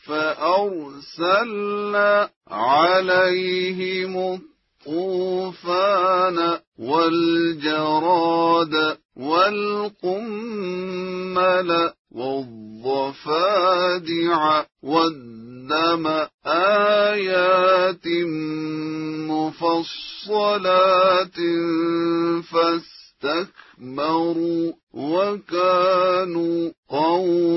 فأرسلنا عليهم الطوفان والجراد والقمل والضفادع والدم آيات مفصلات فاستكبروا وكانوا قوما